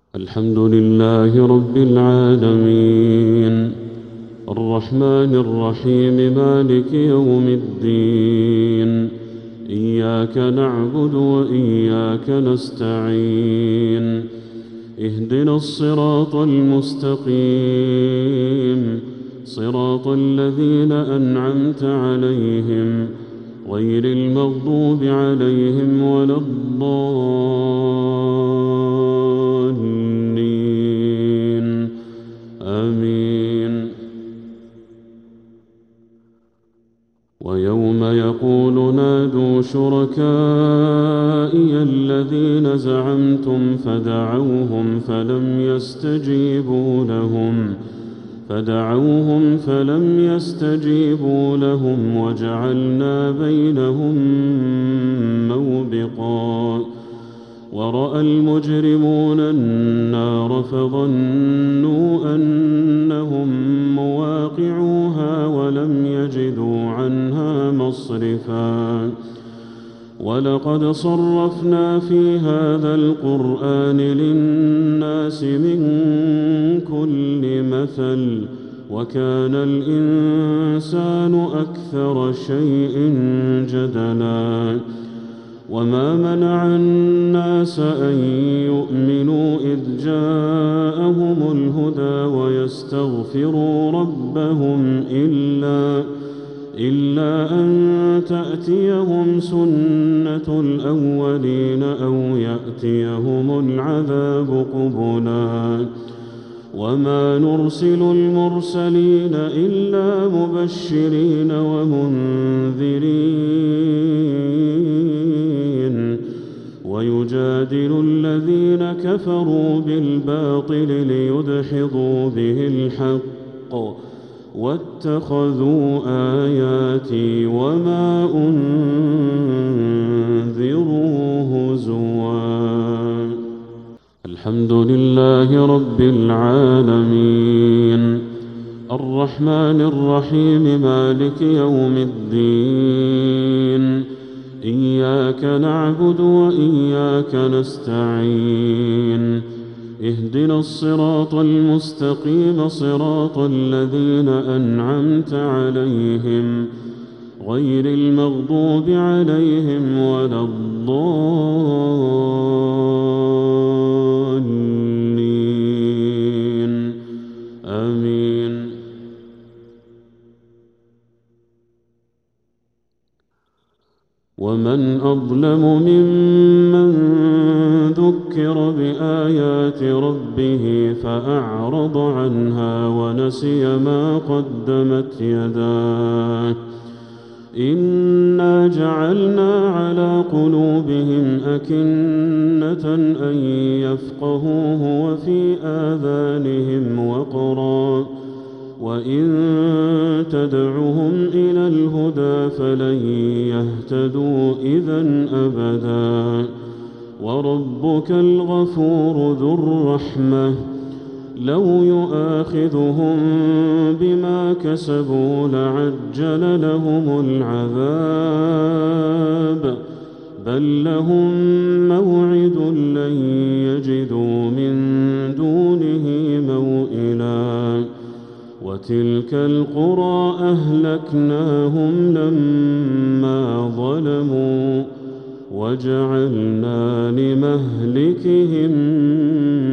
الحمد لله رب العالمين الرحمن الرحيم مالك يوم الدين إياك نعبد وإياك نستعين اهدنا الصراط المستقيم صراط الذين أنعمت عليهم غير المغضوب عليهم ولا الضالين آمين. ويوم يقول نادوا شركائي الذين زعمتم فدعوهم فلم يستجيبوا لهم وجعلنا بينهم موبقا ورأى المجرمون النار فظنوا أنهم مواقعوها ولم يجدوا عنها مصرفا ولقد صرفنا في هذا القرآن للناس من كل مثل وكان الإنسان أكثر شيء جدلا وما منع الناس أن يؤمنوا إذ جاءهم الهدى ويستغفروا ربهم إلا أن تأتيهم سنة الأولين أو يأتيهم العذاب قبلا وما نرسل المرسلين إلا مبشرين ومنذرين ويجادل الذين كفروا بالباطل ليدحضوا به الحق واتخذوا آياتي وما أنذروا هزوا. الحمد لله رب العالمين الرحمن الرحيم مالك يوم الدين إياك نعبد وإياك نستعين اهدنا الصراط المستقيم صراط الذين أنعمت عليهم غير المغضوب عليهم ولا الضالين آمين. ومن أظلم ممن ذكر بآيات ربه فأعرض عنها ونسي ما قدمت يداه إنا جعلنا على قلوبهم أكنة أن يفقهوه وفي آذانهم وقرا وإن تدعهم إلى الهدى فلن يهتدوا إذا أبدا وربك الغفور ذو الرحمة لو يؤاخذهم بما كسبوا لعجل لهم العذاب بل لهم موعد لن يجدوا من دونه موئلا وتلك القرى أهلكناهم لما ظلموا وجعلنا لمهلكهم